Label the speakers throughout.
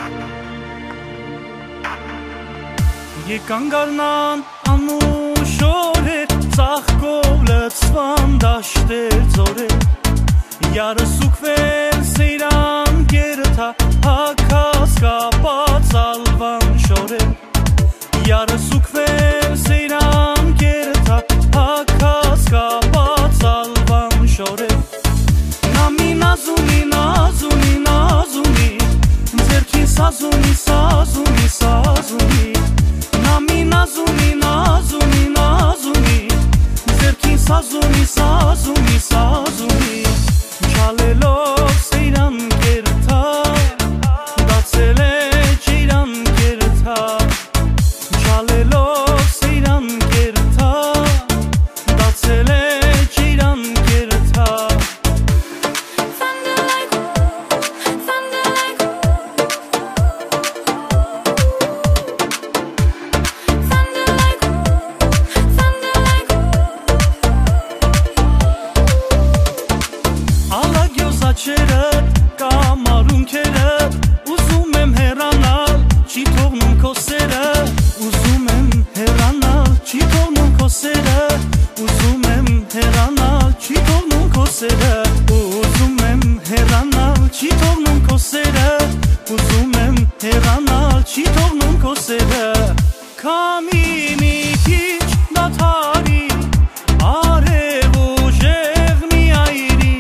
Speaker 1: Եկան գարնան անուշ օրեր, ծաղկով լցվան դաշտեր ձորեր, յարը սուկվել սեյրան գերթա, հակաս կապած ալվան շորեր, յարը սուկվել սեյրան գերթա, հակաս կապած ալվան շորեր, նամի նազունի, նազունի, նազունի, ձերքին սազունի, սազունի, սազունի, Nami nazuni, nazuni, nazuni Zerkin sazuni, sazuni, sazuni Çalelov seyran gerta Datsele çeyran gerta Çalelov seyran gerta Datsele çeyran gerta Աչերդ կամարունքերը ուզում եմ հեռանալ չի թողնում քո սերը ուզում եմ հեռանալ չի թողնում քո սերը ուզում եմ հեռանալ չի թողնում քո սերը ուզում եմ հեռանալ չի թողնում քո սերը ուզում եմ հեռանալ չի թողնում քո սերը Քամի մի քիչ դադարի արև ու ժեղմի այրի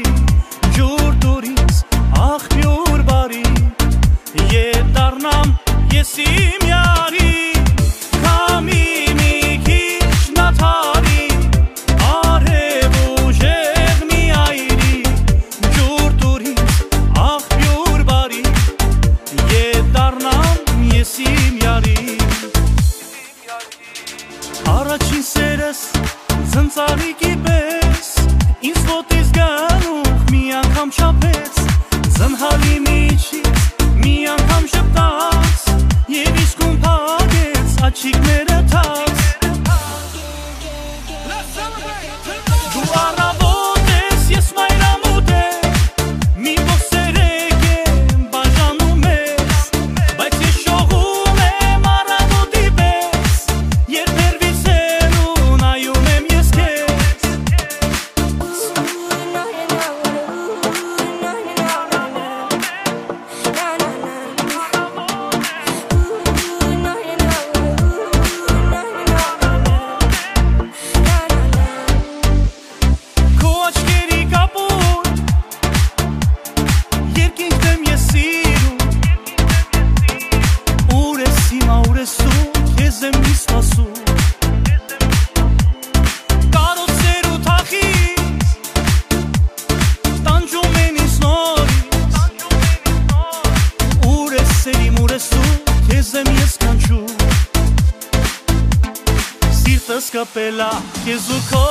Speaker 1: Աղբյուր բարի Ետ դառնամ ես իմ յարի Քամի մի քիչ նաթարի Արև ու ժեղմի այրի Ջուր տուրից աղբյուր բարի Ետ դառնամ ես իմ յարի Առաջին սերս ծնծարիկի պես Ինձ ոտից գանուխ մի անգամ չապեց Զնհալի միջից մի անգամ շպտաց Եվ իսկում պագեց աչիկները թաց Դու առավոտ ես, ես մայրամուտ եմ Մի ոսերեք եմ բաժանում ես Բայց ես շողում եմ առավոտի պես Երբ հերվից են ու նայում եմ ես կեզ Կպելա քեզ ու քո